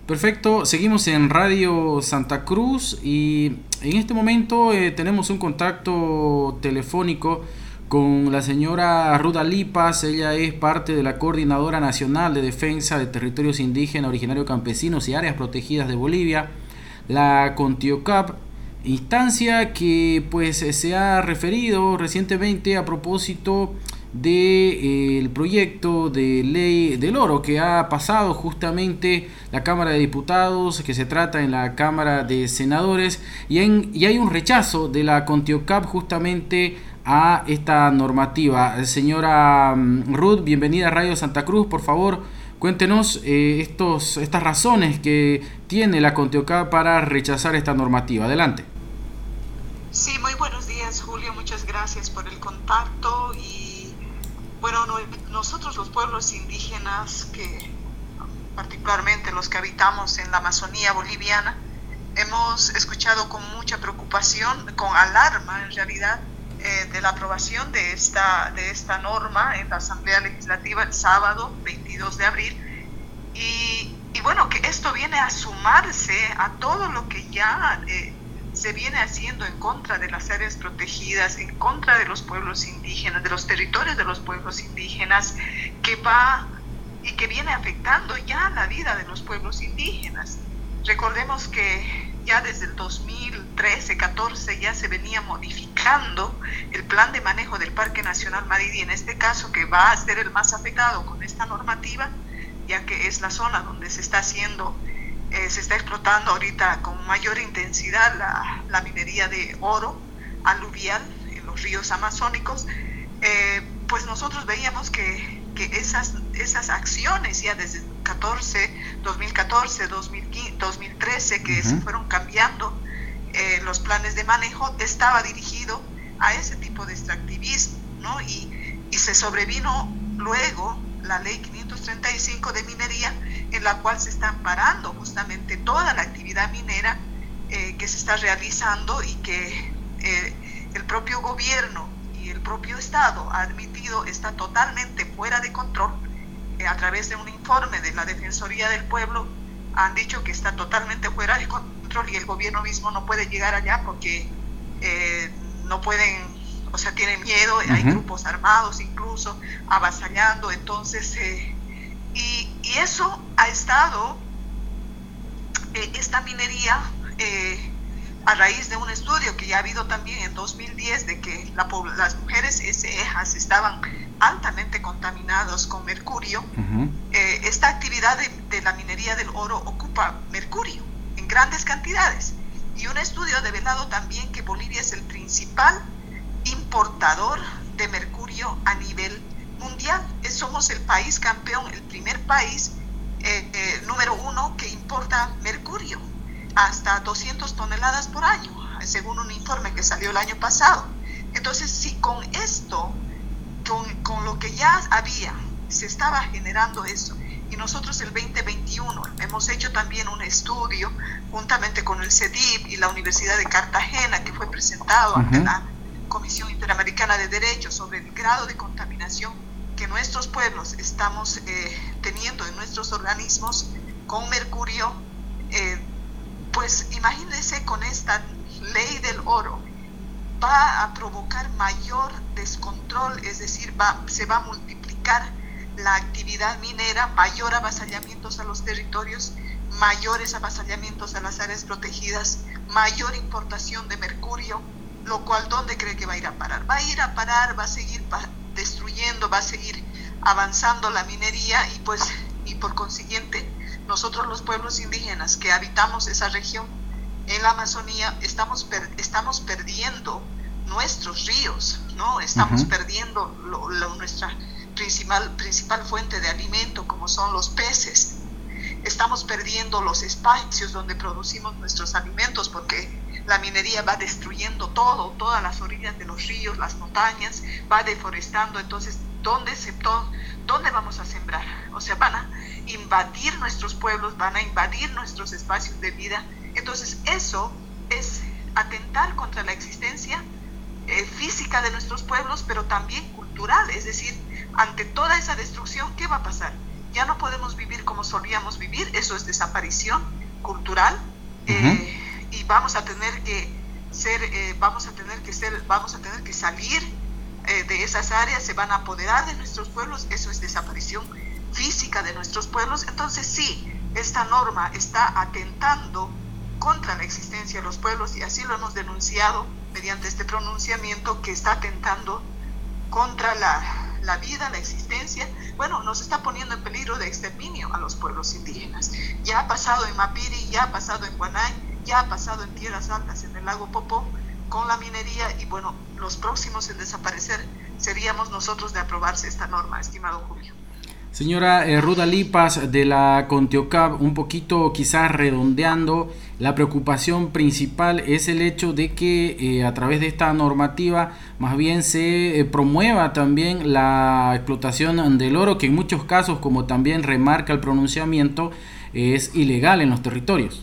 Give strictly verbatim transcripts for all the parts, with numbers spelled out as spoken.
Perfecto, seguimos en Radio Santa Cruz y en este momento eh, tenemos un contacto telefónico con la señora Ruda Lipas. Ella es parte de la Coordinadora Nacional de Defensa de Territorios Indígenas, Originarios Campesinos y Áreas Protegidas de Bolivia, la CONTIOCAP, instancia que pues se ha referido recientemente a propósito del de, proyecto de ley del oro que ha pasado justamente la Cámara de Diputados, que se trata en la Cámara de Senadores, y, en, y hay un rechazo de la CONTIOCAP justamente a esta normativa. Señora Ruth, bienvenida a Radio Santa Cruz. Por favor, cuéntenos eh, estos, estas razones que tiene la CONTIOCAP para rechazar esta normativa. Adelante. Sí, muy buenos días, Julio. Muchas gracias por el contacto. Y bueno, no, nosotros los pueblos indígenas, que particularmente los que habitamos en la Amazonía boliviana, hemos escuchado con mucha preocupación, con alarma en realidad, eh, de la aprobación de esta, de esta norma en la Asamblea Legislativa el sábado veintidós de abril. Y, y bueno, que esto viene a sumarse a todo lo que ya eh, se viene haciendo en contra de las áreas protegidas, en contra de los pueblos indígenas, de los territorios de los pueblos indígenas, que va y que viene afectando ya la vida de los pueblos indígenas. Recordemos que ya desde el dos mil trece catorce ya se venía modificando el plan de manejo del Parque Nacional Madidi, en este caso, que va a ser el más afectado con esta normativa, ya que es la zona donde se está haciendo Eh, se está explotando ahorita con mayor intensidad la, la minería de oro aluvial en los ríos amazónicos. Eh, pues nosotros veíamos que, que esas, esas acciones ya desde dos mil catorce, dos mil quince, dos mil trece, que uh-huh. se fueron cambiando eh, los planes de manejo, estaba dirigido a ese tipo de extractivismo, ¿no? Y, y se sobrevino luego la ley quinientos treinta y cinco de minería, en la cual se está amparando justamente toda la actividad minera eh, que se está realizando y que eh, el propio gobierno y el propio Estado ha admitido está totalmente fuera de control. Eh, a través de un informe de la Defensoría del Pueblo han dicho que está totalmente fuera de control y el gobierno mismo no puede llegar allá porque eh, no pueden, o sea, tienen miedo, uh-huh. hay grupos armados incluso avasallando, entonces eh, y, y eso ha estado, eh, esta minería, eh, a raíz de un estudio que ya ha habido también en dos mil diez, de que la, las mujeres esejas estaban altamente contaminadas con mercurio. Uh-huh. eh, esta actividad de, de la minería del oro ocupa mercurio en grandes cantidades. Y un estudio ha develado también que Bolivia es el principal importador de mercurio a nivel mundial. Somos el país campeón, el primer país eh, eh, número uno que importa mercurio, hasta doscientas toneladas por año, según un informe que salió el año pasado. Entonces, si con esto, con, con lo que ya había, se estaba generando eso, y nosotros el veinte veintiuno hemos hecho también un estudio juntamente con el CEDIP y la Universidad de Cartagena, que fue presentado uh-huh. ante la Comisión Interamericana de Derechos sobre el grado de contaminación que nuestros pueblos estamos eh, teniendo en nuestros organismos con mercurio. Eh, pues imagínense, con esta ley del oro va a provocar mayor descontrol, es decir, va, se va a multiplicar la actividad minera, mayor avasallamientos a los territorios, mayores avasallamientos a las áreas protegidas, mayor importación de mercurio, lo cual, ¿dónde cree que va a ir a parar? Va a ir a parar, va a seguir pa- destruyendo, va a seguir avanzando la minería y pues y por consiguiente nosotros los pueblos indígenas que habitamos esa región en la Amazonía estamos, per- estamos perdiendo nuestros ríos, ¿no? Estamos uh-huh. perdiendo lo, lo, nuestra principal, principal fuente de alimento, como son los peces. Estamos perdiendo los espacios donde producimos nuestros alimentos porque la minería va destruyendo todo, todas las orillas de los ríos, las montañas, va deforestando. Entonces, ¿dónde, se, ¿dónde vamos a sembrar? O sea, van a invadir nuestros pueblos, van a invadir nuestros espacios de vida. Entonces, eso es atentar contra la existencia eh, física de nuestros pueblos, pero también cultural. Es decir, ante toda esa destrucción, ¿qué va a pasar? ya no podemos vivir como solíamos vivir, eso es desaparición cultural, uh-huh. eh, y vamos a tener que ser, eh, vamos a tener que ser, vamos a tener que salir eh, de esas áreas, se van a apoderar de nuestros pueblos, eso es desaparición física de nuestros pueblos. Entonces sí, esta norma está atentando contra la existencia de los pueblos, y así lo hemos denunciado mediante este pronunciamiento, que está atentando contra la, la vida, la existencia. Bueno, nos está poniendo en peligro de exterminio a los pueblos indígenas. Ya ha pasado en Mapiri, ya ha pasado en Guanay, ya ha pasado en Tierras Altas, en el lago Popó, con la minería, y bueno, los próximos en desaparecer seríamos nosotros de aprobarse esta norma, estimado Julio. Señora eh, Ruda Lipas de la CONTEOCAP, un poquito quizás redondeando, la preocupación principal es el hecho de que eh, a través de esta normativa más bien se eh, promueva también la explotación del oro, que en muchos casos, como también remarca el pronunciamiento, eh, es ilegal en los territorios.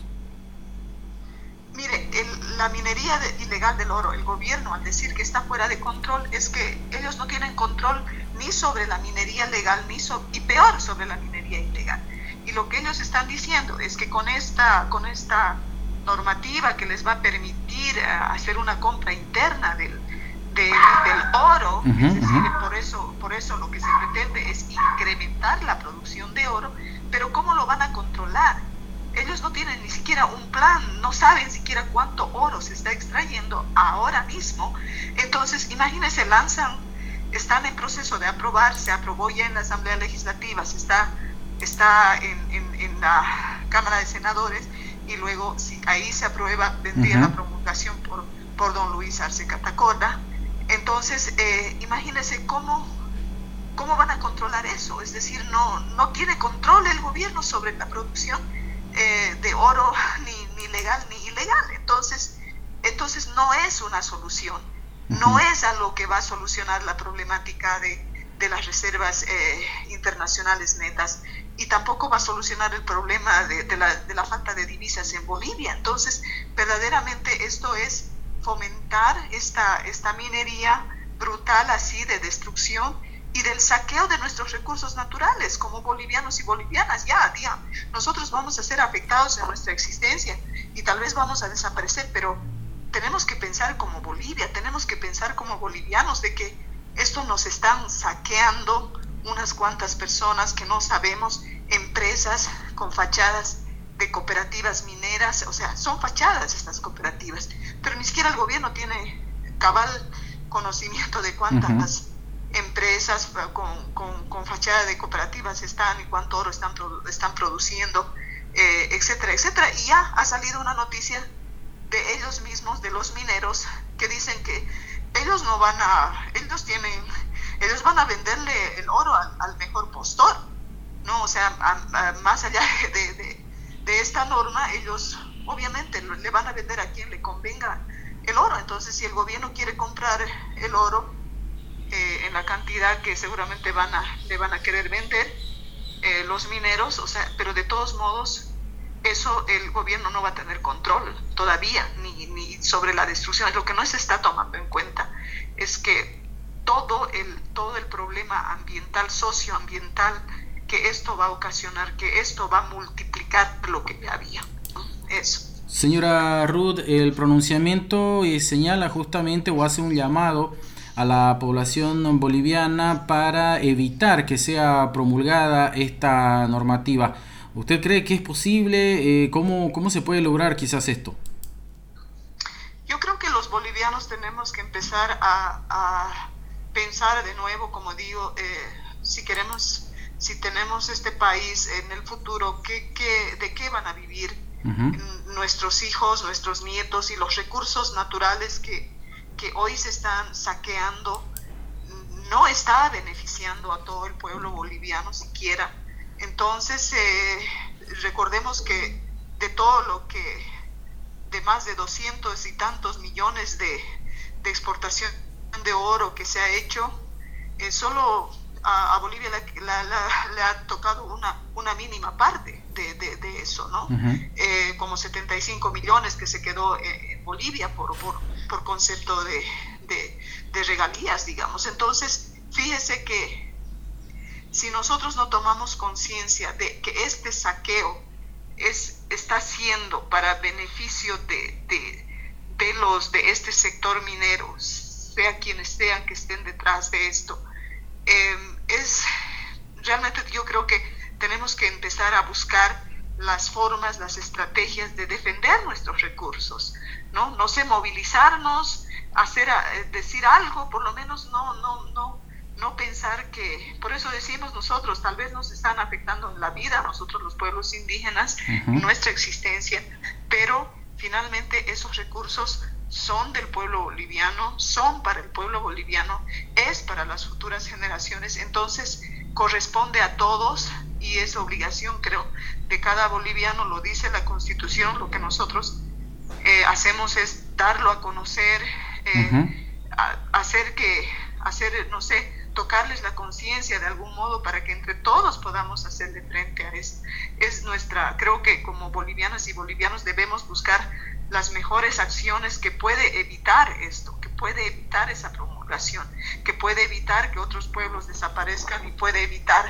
Mire, el, la minería de, ilegal del oro, el gobierno al decir que está fuera de control, es que ellos no tienen control ni sobre la minería legal, ni so, y peor sobre la minería ilegal. Y lo que ellos están diciendo es que con esta, con esta normativa que les va a permitir uh, hacer una compra interna del, de, del oro, uh-huh, es decir, uh-huh. por eso, por eso lo que se pretende es incrementar la producción de oro, pero ¿cómo lo van a controlar? Ellos no tienen ni siquiera un plan, no saben siquiera cuánto oro se está extrayendo ahora mismo. Entonces, imagínense, lanzan, están en proceso de aprobar, se aprobó ya en la Asamblea Legislativa, se está, está en, en, en la Cámara de Senadores, y luego si ahí se aprueba, vendría uh-huh. la promulgación por, por don Luis Arce Catacora. Entonces, eh, imagínense cómo, cómo van a controlar eso, es decir, no, no tiene control el gobierno sobre la producción Eh, de oro, ni, ni legal ni ilegal. Entonces, entonces no es una solución, no uh-huh. es algo que va a solucionar la problemática de, de las reservas eh, internacionales netas, y tampoco va a solucionar el problema de, de, la, de la falta de divisas en Bolivia. Entonces, verdaderamente esto es fomentar esta, esta minería brutal, así, de destrucción y del saqueo de nuestros recursos naturales como bolivianos y bolivianas. Ya, ya, nosotros vamos a ser afectados en nuestra existencia y tal vez vamos a desaparecer, pero tenemos que pensar como Bolivia, tenemos que pensar como bolivianos de que esto nos están saqueando unas cuantas personas que no sabemos, empresas con fachadas de cooperativas mineras, o sea, son fachadas estas cooperativas, pero ni siquiera el gobierno tiene cabal conocimiento de cuántas uh-huh. empresas con, con, con fachada de cooperativas están y cuánto oro están, están produciendo, eh, etcétera, etcétera. Y ya ha salido una noticia de ellos mismos, de los mineros, que dicen que ellos no van a, ellos tienen, ellos van a venderle el oro al, al mejor postor, ¿no? O sea, a, a, más allá de, de, de esta norma, ellos obviamente le van a vender a quien le convenga el oro. Entonces, si el gobierno quiere comprar el oro Eh, en la cantidad que seguramente van a, le van a querer vender eh, los mineros, o sea, pero de todos modos eso el gobierno no va a tener control todavía ni, ni sobre la destrucción. Lo que no se está tomando en cuenta es que todo el, todo el problema ambiental, socioambiental que esto va a ocasionar, que esto va a multiplicar lo que ya había, ¿no? Eso. Señora Ruth, el pronunciamiento eh, señala justamente o hace un llamado a la población boliviana para evitar que sea promulgada esta normativa. ¿Usted cree que es posible? Eh, ¿cómo, ¿Cómo se puede lograr quizás esto? Yo creo que los bolivianos tenemos que empezar a, a pensar de nuevo, como digo, eh, si queremos, si tenemos este país en el futuro, ¿qué, qué, ¿de qué van a vivir uh-huh. nuestros hijos, nuestros nietos, y los recursos naturales que que hoy se están saqueando no está beneficiando a todo el pueblo boliviano siquiera? Entonces, eh, recordemos que de todo lo que, de más de doscientos y tantos millones de, de exportación de oro que se ha hecho, eh, solo a, a Bolivia le la, la, la ha tocado una, una mínima parte de, de, de eso, ¿no? Uh-huh. Eh, como setenta y cinco millones que se quedó en Bolivia por, por, por concepto de, de, de regalías, digamos. Entonces, fíjese que si nosotros no tomamos conciencia de que este saqueo es, está siendo para beneficio de, de, de los de este sector minero, sea quienes sean que estén detrás de esto, eh, es realmente yo creo que tenemos que empezar a buscar las formas, las estrategias de defender nuestros recursos, ¿no? No sé, movilizarnos, hacer, decir algo, por lo menos no, no, no, no pensar que, por eso decimos nosotros, tal vez nos están afectando en la vida, nosotros los pueblos indígenas, uh-huh. en nuestra existencia, pero finalmente esos recursos son del pueblo boliviano, son para el pueblo boliviano, es para las futuras generaciones, entonces corresponde a todos y es obligación, creo, de cada boliviano, lo dice la Constitución, lo que nosotros eh, hacemos es darlo a conocer, eh, uh-huh. a, hacer que, hacer, no sé, tocarles la conciencia de algún modo para que entre todos podamos hacerle frente a eso. Es nuestra, creo que como bolivianas y bolivianos debemos buscar las mejores acciones que puede evitar esto, que puede evitar esa promulgación, que puede evitar que otros pueblos desaparezcan y puede evitar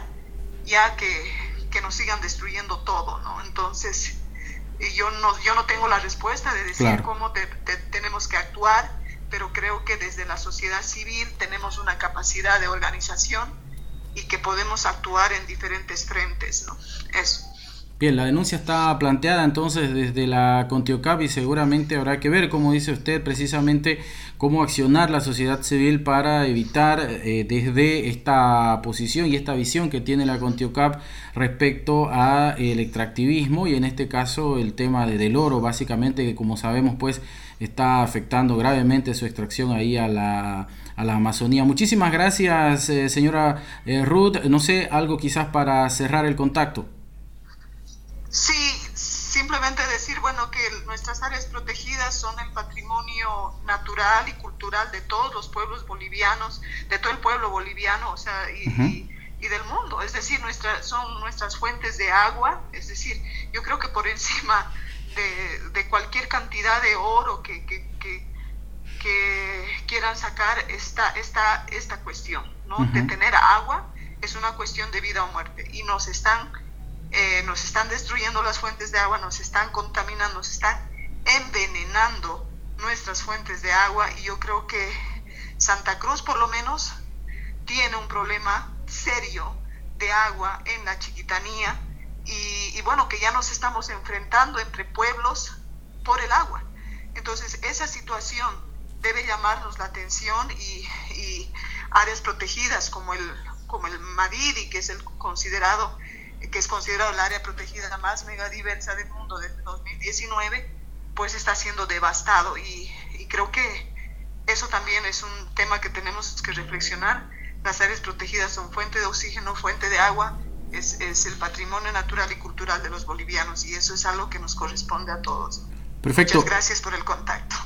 ya que, que nos sigan destruyendo todo, ¿no? Entonces, yo no, yo no tengo la respuesta de decir claro. cómo te, te, tenemos que actuar, pero creo que desde la sociedad civil tenemos una capacidad de organización y que podemos actuar en diferentes frentes, ¿no? Eso. Bien, la denuncia está planteada entonces desde la CONTIOCAP y seguramente habrá que ver, como dice usted, precisamente cómo accionar la sociedad civil para evitar eh, desde esta posición y esta visión que tiene la CONTIOCAP respecto al extractivismo y en este caso el tema de, del oro, básicamente, que como sabemos pues está afectando gravemente su extracción ahí a la, a la Amazonía. Muchísimas gracias, eh, señora eh, Ruth. No sé, algo quizás para cerrar el contacto. Sí, simplemente decir, bueno, que nuestras áreas protegidas son el patrimonio natural y cultural de todos los pueblos bolivianos, de todo el pueblo boliviano, o sea, y, uh-huh. y, y del mundo. Es decir, nuestra, son nuestras fuentes de agua. Es decir, yo creo que por encima de, de cualquier cantidad de oro que, que, que, que quieran sacar está, está esta cuestión, ¿no? Uh-huh. De tener agua es una cuestión de vida o muerte y nos están... Eh, nos están destruyendo las fuentes de agua, nos están contaminando, nos están envenenando nuestras fuentes de agua y yo creo que Santa Cruz por lo menos tiene un problema serio de agua en la Chiquitanía y, y bueno, que ya nos estamos enfrentando entre pueblos por el agua. Entonces esa situación debe llamarnos la atención y, y áreas protegidas como el, como el Madidi, que es el considerado que es considerado el área protegida más megadiversa del mundo desde dos mil diecinueve, pues está siendo devastado y, y creo que eso también es un tema que tenemos que reflexionar. Las áreas protegidas son fuente de oxígeno, fuente de agua, es, es el patrimonio natural y cultural de los bolivianos y eso es algo que nos corresponde a todos. Perfecto. Muchas gracias por el contacto.